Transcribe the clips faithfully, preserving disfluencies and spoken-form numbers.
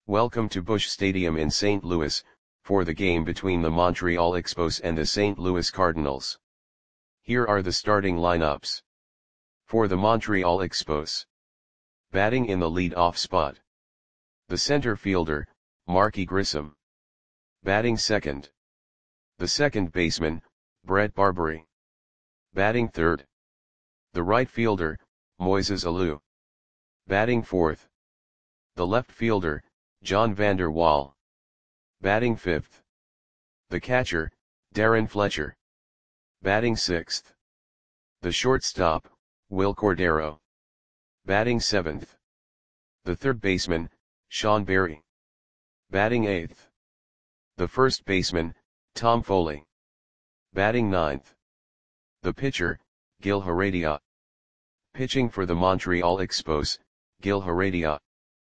Welcome to Busch Stadium in Saint Louis, for the game between the Montreal Expos and the Saint Louis Cardinals. Here are the starting lineups. For the Montreal Expos. Batting in the lead-off spot. The center fielder, Marky Grissom. Batting second. The second baseman, Brett Barberie. Batting third. The right fielder, Moises Alou. Batting fourth. The left fielder, John Vander Wal. Batting fifth. The catcher, Darren Fletcher. Batting sixth. The shortstop, Wil Cordero. Batting seventh. The third baseman, Sean Berry. Batting eighth. The first baseman, Tom Foley. Batting ninth. The pitcher, Gil Heredia. Pitching for the Montreal Expos, Gil Heredia.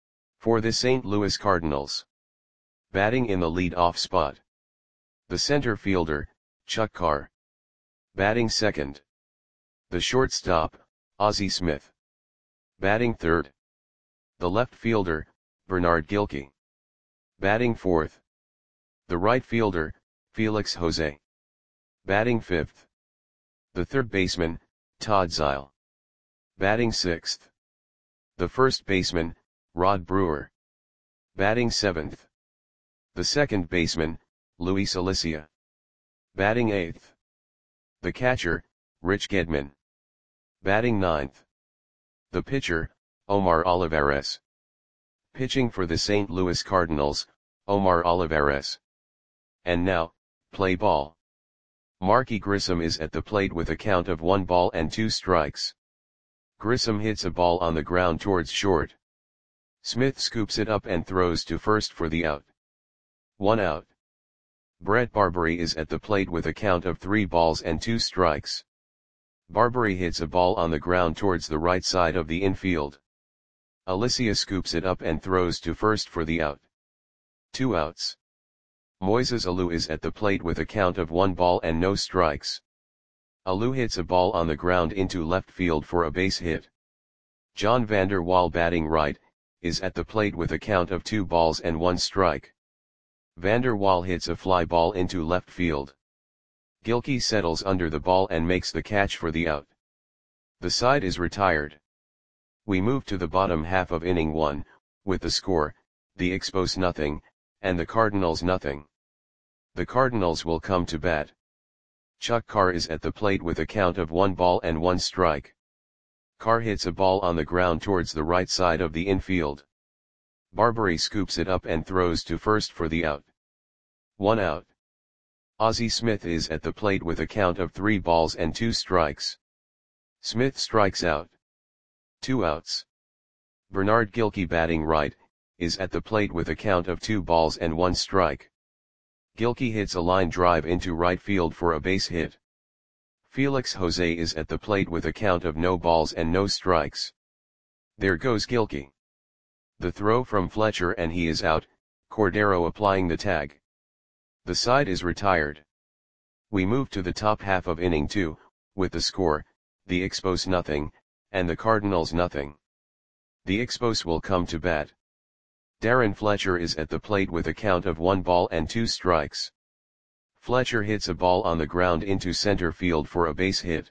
For the Saint Louis Cardinals. Batting in the lead-off spot. The center fielder, Chuck Carr. Batting second. The shortstop, Ozzie Smith. Batting third. The left fielder, Bernard Gilkey. Batting fourth. The right fielder, Felix Jose. Batting fifth. The third baseman, Todd Zeile. Batting sixth. The first baseman, Rod Brewer. Batting seventh. The second baseman, Luis Alicia. Batting eighth. The catcher, Rich Gedman. Batting ninth. The pitcher, Omar Olivares. Pitching for the Saint Louis Cardinals, Omar Olivares. And now, play ball. Marky Grissom is at the plate with a count of one ball and two strikes. Grissom hits a ball on the ground towards short. Smith scoops it up and throws to first for the out. One out. Brett Barberie is at the plate with a count of three balls and two strikes. Barberie hits a ball on the ground towards the right side of the infield. Alicia scoops it up and throws to first for the out. Two outs. Moises Alou is at the plate with a count of one ball and no strikes. Alou hits a ball on the ground into left field for a base hit. John Vander Wal, batting right, is at the plate with a count of two balls and one strike. Vander Wal hits a fly ball into left field. Gilkey settles under the ball and makes the catch for the out. The side is retired. We move to the bottom half of inning one, with the score, the Expos nothing, and the Cardinals nothing. The Cardinals will come to bat. Chuck Carr is at the plate with a count of one ball and one strike. Carr hits a ball on the ground towards the right side of the infield. Barberie scoops it up and throws to first for the out. One out. Ozzie Smith is at the plate with a count of three balls and two strikes. Smith strikes out. Two outs. Bernard Gilkey, batting right, is at the plate with a count of two balls and one strike. Gilkey hits a line drive into right field for a base hit. Felix Jose is at the plate with a count of no balls and no strikes. There goes Gilkey. The throw from Fletcher and he is out, Cordero applying the tag. The side is retired. We move to the top half of inning two, with the score, the Expos nothing, and the Cardinals nothing. The Expos will come to bat. Darren Fletcher is at the plate with a count of one ball and two strikes. Fletcher hits a ball on the ground into center field for a base hit.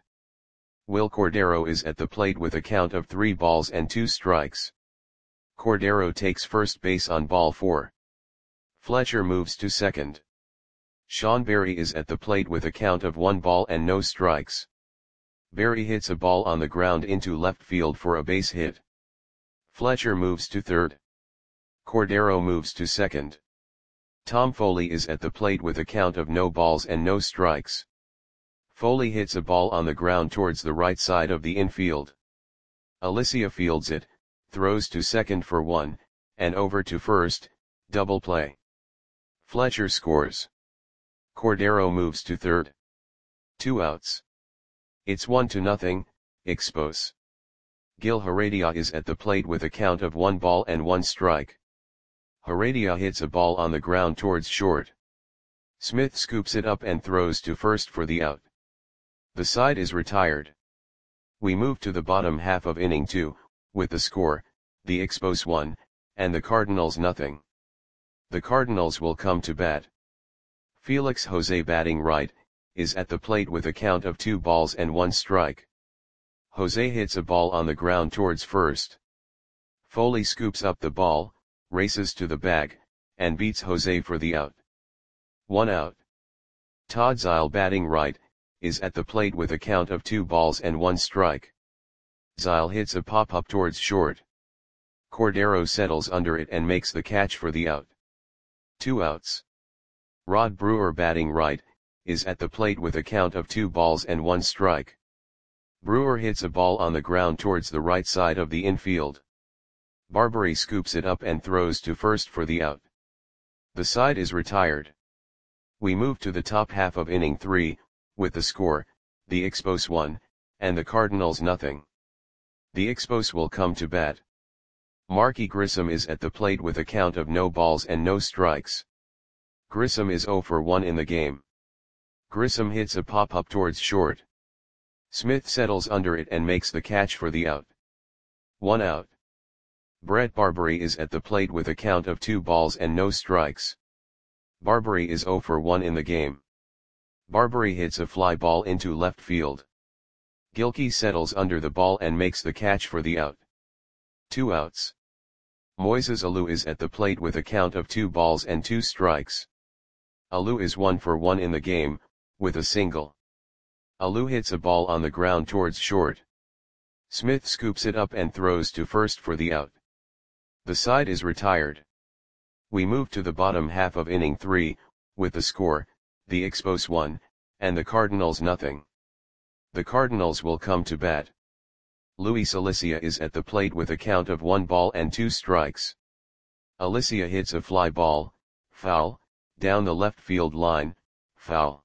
Wil Cordero is at the plate with a count of three balls and two strikes. Cordero takes first base on ball four. Fletcher moves to second. Sean Berry is at the plate with a count of one ball and no strikes. Berry hits a ball on the ground into left field for a base hit. Fletcher moves to third. Cordero moves to second. Tom Foley is at the plate with a count of no balls and no strikes. Foley hits a ball on the ground towards the right side of the infield. Alicia fields it, throws to second for one, and over to first, double play. Fletcher scores. Cordero moves to third. Two outs. It's one to nothing, Expos. Gil Heredia is at the plate with a count of one ball and one strike. Heredia hits a ball on the ground towards short. Smith scoops it up and throws to first for the out. The side is retired. We move to the bottom half of inning two, with the score, the Expos one, and the Cardinals nothing. The Cardinals will come to bat. Felix Jose batting right, is at the plate with a count of two balls and one strike. Jose hits a ball on the ground towards first. Foley scoops up the ball, races to the bag, and beats Jose for the out. One out. Todd Zeile batting right, is at the plate with a count of two balls and one strike. Zeile hits a pop-up towards short. Cordero settles under it and makes the catch for the out. Two outs. Rod Brewer batting right, is at the plate with a count of two balls and one strike. Brewer hits a ball on the ground towards the right side of the infield. Barbary scoops it up and throws to first for the out. The side is retired. We move to the top half of inning three, with the score, the Expos one, and the Cardinals nothing. The Expos will come to bat. Marky Grissom is at the plate with a count of no balls and no strikes. Grissom is zero for one in the game. Grissom hits a pop-up towards short. Smith settles under it and makes the catch for the out. One out. Brett Barbary is at the plate with a count of two balls and no strikes. Barbary is zero for one in the game. Barbary hits a fly ball into left field. Gilkey settles under the ball and makes the catch for the out. Two outs. Moises Alou is at the plate with a count of two balls and two strikes. Alou is one for one in the game, with a single. Alou hits a ball on the ground towards short. Smith scoops it up and throws to first for the out. The side is retired. We move to the bottom half of inning three, with the score, the Expos one, and the Cardinals nothing. The Cardinals will come to bat. Luis Alicia is at the plate with a count of one ball and two strikes. Alicia hits a fly ball, foul, down the left field line, foul.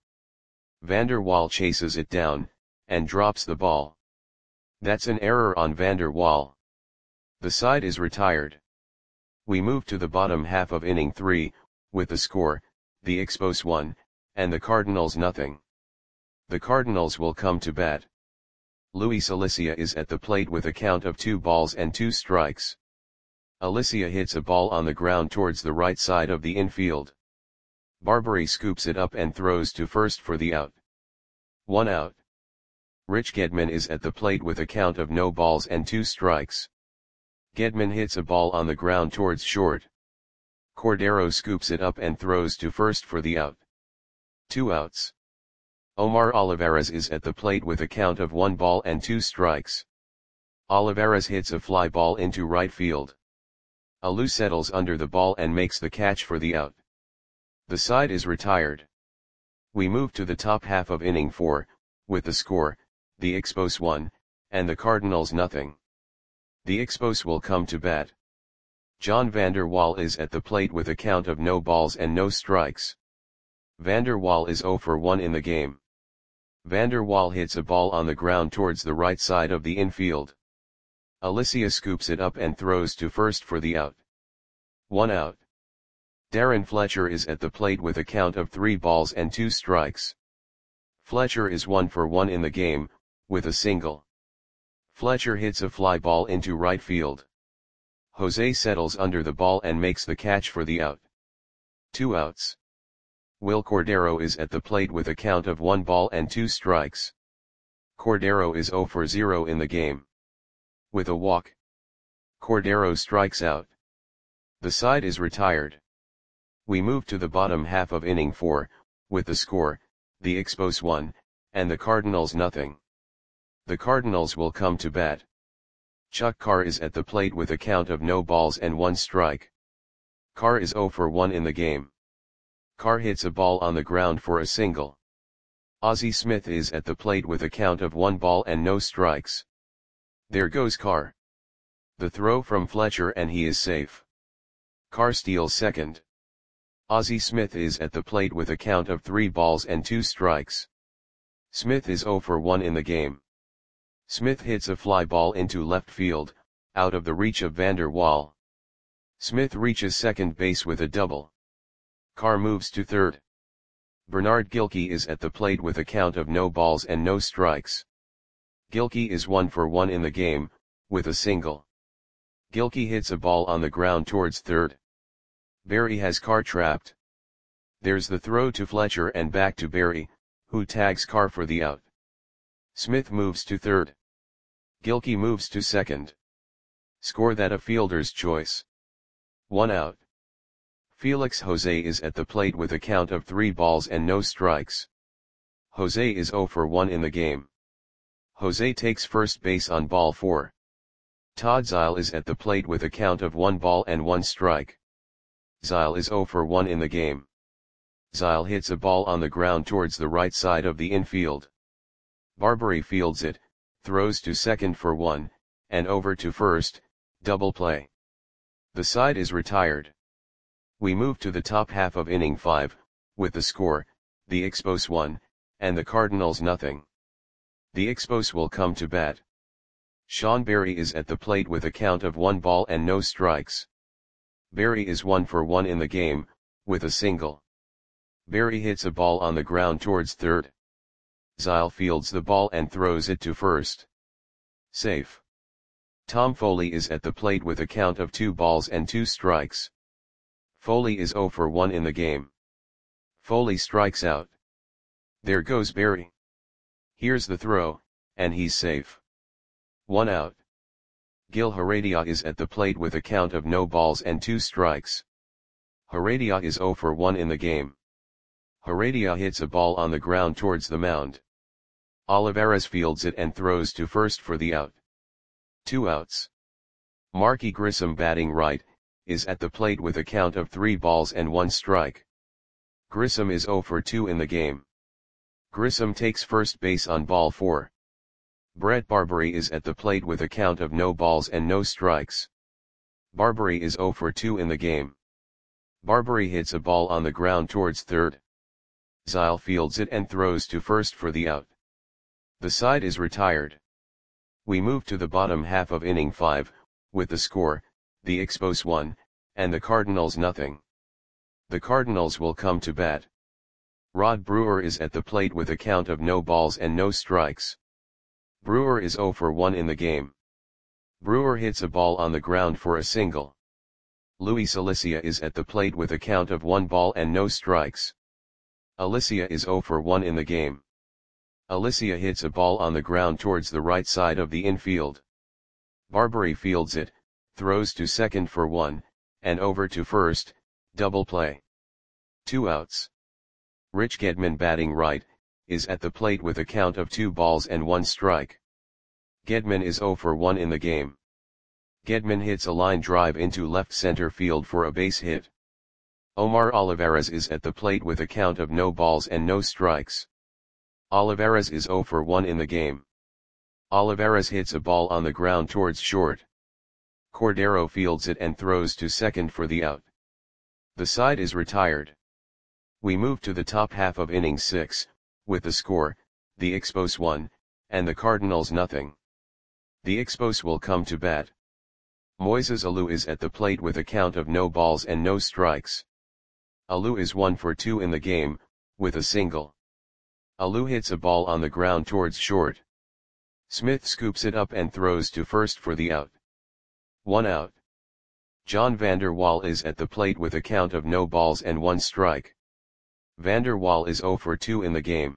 Vander Waal chases it down, and drops the ball. That's an error on Vander Waal. The side is retired. We move to the bottom half of inning three, with the score, the Expos one, and the Cardinals nothing. The Cardinals will come to bat. Luis Alicia is at the plate with a count of two balls and two strikes. Alicia hits a ball on the ground towards the right side of the infield. Barbary scoops it up and throws to first for the out. One out. Rich Gedman is at the plate with a count of no balls and two strikes. Gedman hits a ball on the ground towards short. Cordero scoops it up and throws to first for the out. Two outs. Omar Olivares is at the plate with a count of one ball and two strikes. Olivares hits a fly ball into right field. Alou settles under the ball and makes the catch for the out. The side is retired. We move to the top half of inning four, with the score, the Expos one, and the Cardinals nothing. The Expos will come to bat. John Vander Waal is at the plate with a count of no balls and no strikes. Vander Waal is zero for one in the game. Vander Waal hits a ball on the ground towards the right side of the infield. Alicia scoops it up and throws to first for the out. One out. Darren Fletcher is at the plate with a count of three balls and two strikes. Fletcher is one for one in the game, with a single. Fletcher hits a fly ball into right field. Jose settles under the ball and makes the catch for the out. Two outs. Will Cordero is at the plate with a count of one ball and two strikes. Cordero is zero for zero in the game. With a walk, Cordero strikes out. The side is retired. We move to the bottom half of inning four, with the score, the Expos one, and the Cardinals nothing. The Cardinals will come to bat. Chuck Carr is at the plate with a count of no balls and one strike. Carr is zero for one in the game. Carr hits a ball on the ground for a single. Ozzie Smith is at the plate with a count of one ball and no strikes. There goes Carr. The throw from Fletcher and he is safe. Carr steals second. Ozzie Smith is at the plate with a count of three balls and two strikes. Smith is zero for one in the game. Smith hits a fly ball into left field, out of the reach of Vander Waal. Smith reaches second base with a double. Carr moves to third. Bernard Gilkey is at the plate with a count of no balls and no strikes. Gilkey is one for one in the game, with a single. Gilkey hits a ball on the ground towards third. Barry has Carr trapped. There's the throw to Fletcher and back to Barry, who tags Carr for the out. Smith moves to third. Gilkey moves to second. Score that a fielder's choice. One out. Felix Jose is at the plate with a count of three balls and no strikes. Jose is zero for one in the game. Jose takes first base on ball four. Todd Zeile is at the plate with a count of one ball and one strike. Zeile is zero for one in the game. Zeile hits a ball on the ground towards the right side of the infield. Barbary fields it, throws to second for one, and over to first, double play. The side is retired. We move to the top half of inning five, with the score, the Expos one, and the Cardinals nothing. The Expos will come to bat. Sean Barry is at the plate with a count of one ball and no strikes. Barry is one for one in the game, with a single. Barry hits a ball on the ground towards third. Zeile fields the ball and throws it to first. Safe. Tom Foley is at the plate with a count of two balls and two strikes. Foley is zero for one in the game. Foley strikes out. There goes Barry. Here's the throw, and he's safe. One out. Gil Heredia is at the plate with a count of no balls and two strikes. Heredia is zero for one in the game. Heredia hits a ball on the ground towards the mound. Olivares fields it and throws to first for the out. Two outs. Marky Grissom, batting right, is at the plate with a count of three balls and one strike. Grissom is zero for two in the game. Grissom takes first base on ball four. Brett Barbary is at the plate with a count of no balls and no strikes. Barbary is zero for two in the game. Barbary hits a ball on the ground towards third. Zeile fields it and throws to first for the out. The side is retired. We move to the bottom half of inning five, with the score, the Expos one, and the Cardinals nothing. The Cardinals will come to bat. Rod Brewer is at the plate with a count of no balls and no strikes. Brewer is zero for one in the game. Brewer hits a ball on the ground for a single. Luis Alicia is at the plate with a count of one ball and no strikes. Alicia is zero for one in the game. Alicia hits a ball on the ground towards the right side of the infield. Barbary fields it, throws to second for one, and over to first, double play. Two outs. Rich Gedman, batting right, is at the plate with a count of two balls and one strike. Gedman is zero for one in the game. Gedman hits a line drive into left center field for a base hit. Omar Olivares is at the plate with a count of no balls and no strikes. Olivares is zero for one in the game. Olivares hits a ball on the ground towards short. Cordero fields it and throws to second for the out. The side is retired. We move to the top half of inning six, with the score, the Expos one, and the Cardinals nothing. The Expos will come to bat. Moises Alou is at the plate with a count of no balls and no strikes. Alou is one for two in the game, with a single. Alou hits a ball on the ground towards short. Smith scoops it up and throws to first for the out. One out. John Vander Wal is at the plate with a count of no balls and one strike. Vander Wal is zero for two in the game.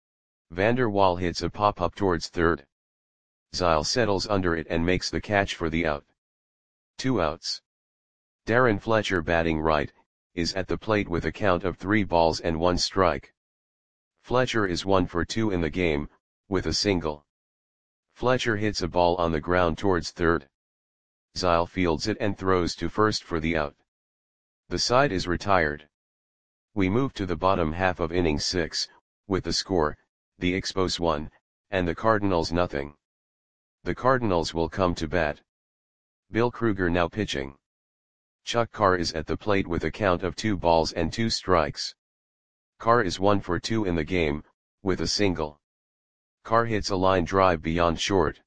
Vander Wal hits a pop-up towards third. Zeile settles under it and makes the catch for the out. Two outs. Darren Fletcher, batting right, is at the plate with a count of three balls and one strike. Fletcher is one for two in the game, with a single. Fletcher hits a ball on the ground towards third. Zeile fields it and throws to first for the out. The side is retired. We move to the bottom half of inning six, with the score, the Expos one, and the Cardinals nothing. The Cardinals will come to bat. Bill Kruger now pitching. Chuck Carr is at the plate with a count of two balls and two strikes. Carr is one for two in the game, with a single. Carr hits a line drive beyond short.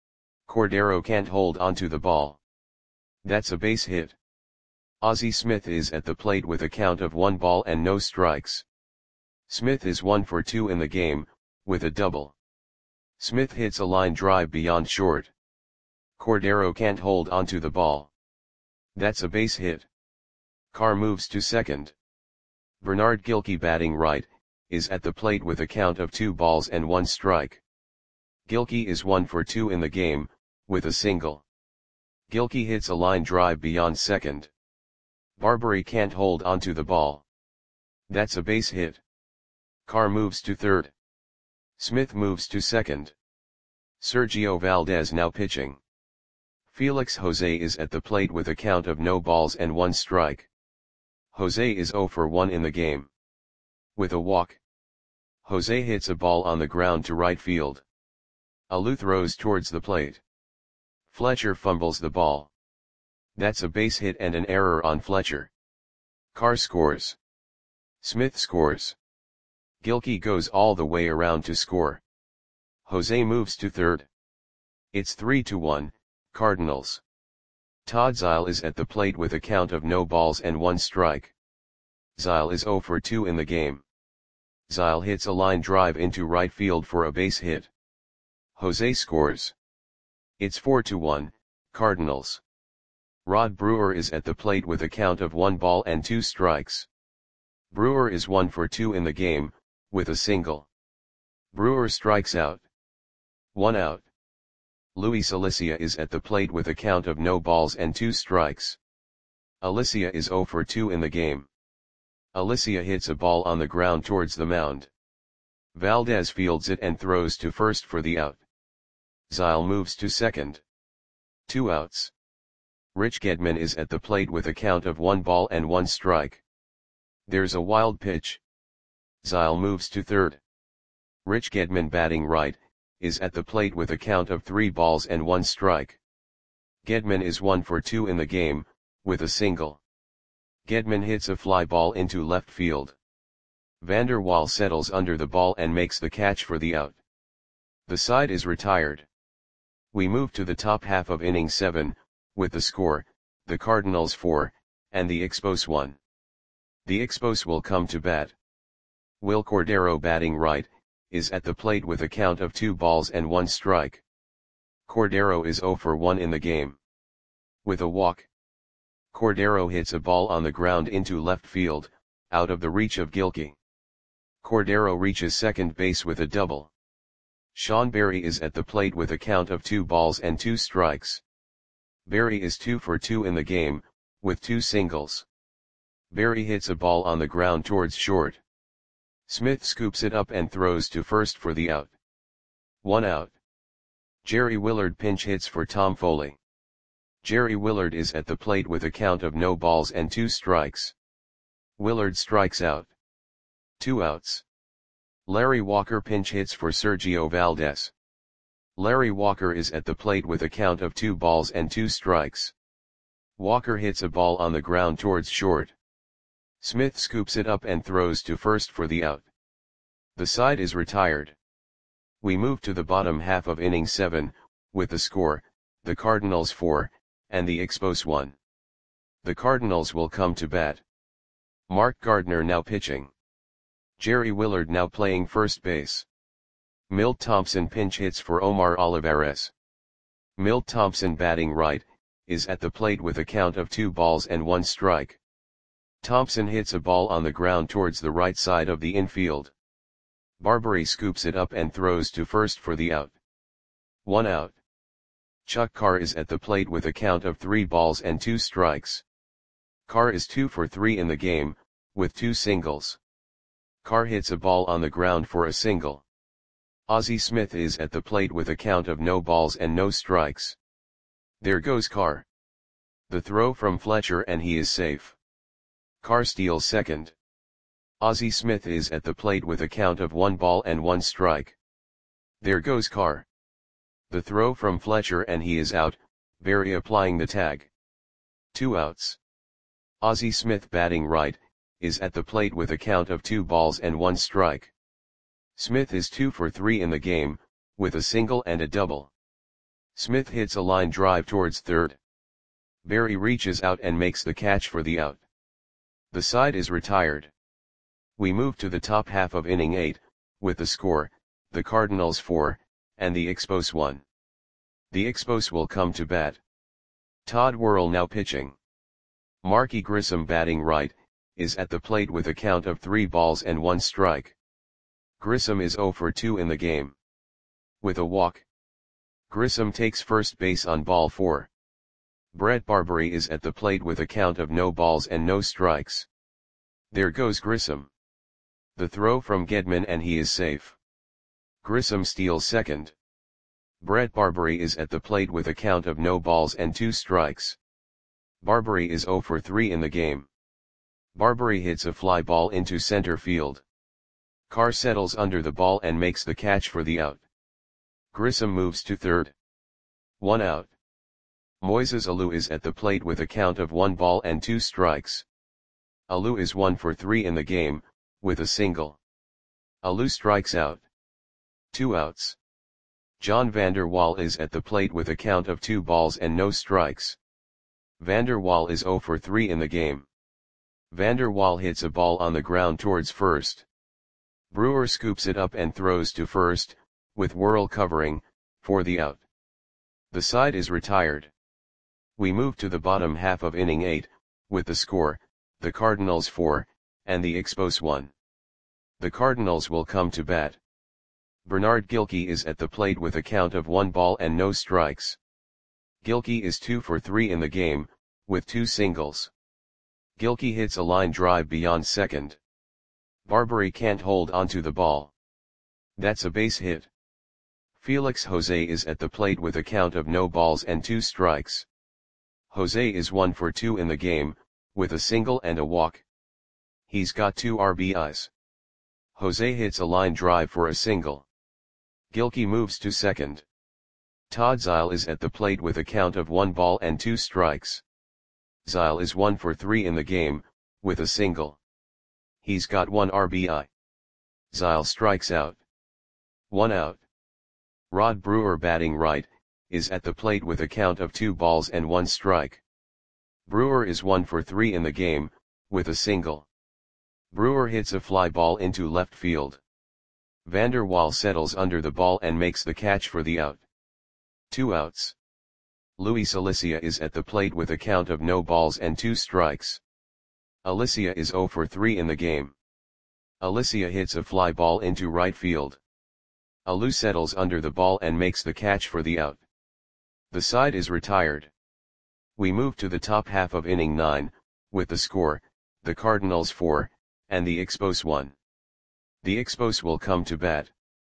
Cordero can't hold onto the ball. That's a base hit. Ozzie Smith is at the plate with a count of one ball and no strikes. Smith is one for two in the game, with a double. Smith hits a line drive beyond short. Cordero can't hold onto the ball. That's a base hit. Carr moves to second. Bernard Gilkey batting right, is at the plate with a count of two balls and one strike. Gilkey is one for two in the game, with a single. Gilkey hits a line drive beyond second. Barbary can't hold onto the ball. That's a base hit. Carr moves to third. Smith moves to second. Sergio Valdez now pitching. Felix Jose is at the plate with a count of no balls and one strike. Jose is zero for one in the game. With a walk. Jose hits a ball on the ground to right field. Alou throws towards the plate. Fletcher fumbles the ball. That's a base hit and an error on Fletcher. Carr scores. Smith scores. Gilkey goes all the way around to score. Jose moves to third. It's three to one, Cardinals. Todd Zeile is at the plate with a count of no balls and one strike. Zeile is zero for two in the game. Zeile hits a line drive into right field for a base hit. Jose scores. It's four to one, Cardinals. Rod Brewer is at the plate with a count of one ball and two strikes. Brewer is one for two in the game, with a single. Brewer strikes out. One out. Luis Alicia is at the plate with a count of no balls and two strikes. Alicia is zero for two in the game. Alicia hits a ball on the ground towards the mound. Valdez fields it and throws to first for the out. Zeile moves to second. Two outs. Rich Gedman is at the plate with a count of one ball and one strike. There's a wild pitch. Zeile moves to third. Rich Gedman batting right, is at the plate with a count of three balls and one strike. Gedman is one for two in the game, with a single. Gedman hits a fly ball into left field. Vander Waal settles under the ball and makes the catch for the out. The side is retired. We move to the top half of inning seven, with the score, the Cardinals four, and the Expos one. The Expos will come to bat. Will Cordero batting right, is at the plate with a count of two balls and one strike. Cordero is zero for one in the game. With a walk. Cordero hits a ball on the ground into left field, out of the reach of Gilkey. Cordero reaches second base with a double. Sean Berry is at the plate with a count of two balls and two strikes. Berry is two for two in the game, with two singles. Berry hits a ball on the ground towards short. Smith scoops it up and throws to first for the out. One out. Jerry Willard pinch hits for Tom Foley. Jerry Willard is at the plate with a count of no balls and two strikes. Willard strikes out. Two outs. Larry Walker pinch hits for Sergio Valdez. Larry Walker is at the plate with a count of two balls and two strikes. Walker hits a ball on the ground towards short. Smith scoops it up and throws to first for the out. The side is retired. We move to the bottom half of inning seven, with the score, the Cardinals four, and the Expos one. The Cardinals will come to bat. Mark Gardner now pitching. Jerry Willard now playing first base. Milt Thompson pinch hits for Omar Olivares. Milt Thompson batting right, is at the plate with a count of two balls and one strike. Thompson hits a ball on the ground towards the right side of the infield. Barbary scoops it up and throws to first for the out. One out. Chuck Carr is at the plate with a count of three balls and two strikes. Carr is two for three in the game, with two singles. Carr hits a ball on the ground for a single. Ozzie Smith is at the plate with a count of no balls and no strikes. There goes Carr. The throw from Fletcher and he is safe. Carr steals second. Ozzie Smith is at the plate with a count of one ball and one strike. There goes Carr. The throw from Fletcher and he is out, Berry applying the tag. Two outs. Ozzie Smith batting right, is at the plate with a count of two balls and one strike. Smith is two for three in the game, with a single and a double. Smith hits a line drive towards third. Berry reaches out and makes the catch for the out. The side is retired. We move to the top half of inning eight, with the score, the Cardinals four, and the Expos one. The Expos will come to bat. Todd Worrell now pitching. Marky Grissom batting right, is at the plate with a count of three balls and one strike. Grissom is zero for two in the game. With a walk, Grissom takes first base on ball four. Brett Barbary is at the plate with a count of no balls and no strikes. There goes Grissom. The throw from Gedman and he is safe. Grissom steals second. Brett Barbary is at the plate with a count of no balls and two strikes. Barbary is zero for three in the game. Barbary hits a fly ball into center field. Carr settles under the ball and makes the catch for the out. Grissom moves to third. One out. Moises Alou is at the plate with a count of one ball and two strikes. Alou is one for three in the game, with a single. Alou strikes out. Two outs. John Vander Wal is at the plate with a count of two balls and no strikes. Vander Wal is zero for three in the game. Vander Wal hits a ball on the ground towards first. Brewer scoops it up and throws to first, with Worrell covering, for the out. The side is retired. We move to the bottom half of inning eight, with the score, the Cardinals four, and the Expos one. The Cardinals will come to bat. Bernard Gilkey is at the plate with a count of one ball and no strikes. Gilkey is two for three in the game, with two singles. Gilkey hits a line drive beyond second. Barbary can't hold onto the ball. That's a base hit. Felix Jose is at the plate with a count of no balls and two strikes. Jose is one for two in the game, with a single and a walk. He's got two R B Is. Jose hits a line drive for a single. Gilkey moves to second. Todd Zeile is at the plate with a count of one ball and two strikes. Zeile is one for three in the game, with a single. He's got one R B I. Zeile strikes out. One out. Rod Brewer batting right, is at the plate with a count of two balls and one strike. Brewer is one for three in the game, with a single. Brewer hits a fly ball into left field. Vander Wal settles under the ball and makes the catch for the out. Two outs. Luis Alicia is at the plate with a count of no balls and two strikes. Alicia is zero for three in the game. Alicia hits a fly ball into right field. Alou settles under the ball and makes the catch for the out. The side is retired. We move to the top half of inning nine, with the score, the Cardinals four, and the Expos one. The Expos will come to bat.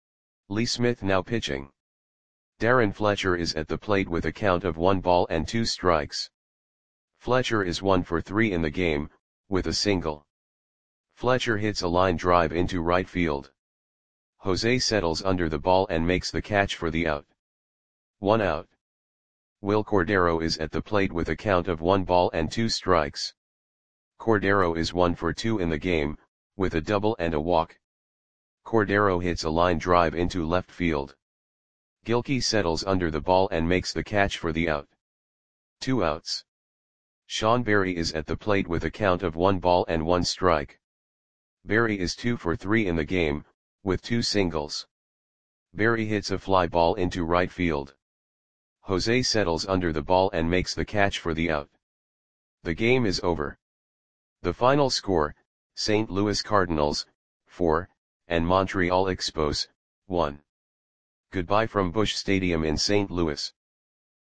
Lee Smith now pitching. Darren Fletcher is at the plate with a count of one ball and two strikes. Fletcher is one for three in the game, with a single. Fletcher hits a line drive into right field. Jose settles under the ball and makes the catch for the out. One out. Will Cordero is at the plate with a count of one ball and two strikes. Cordero is one for two in the game, with a double and a walk. Cordero hits a line drive into left field. Gilkey settles under the ball and makes the catch for the out. Two outs. Sean Berry is at the plate with a count of one ball and one strike. Berry is two for three in the game, with two singles. Berry hits a fly ball into right field. Jose settles under the ball and makes the catch for the out. The game is over. The final score, Saint Louis Cardinals, four, and Montreal Expos, one. Goodbye from Busch Stadium in Saint Louis.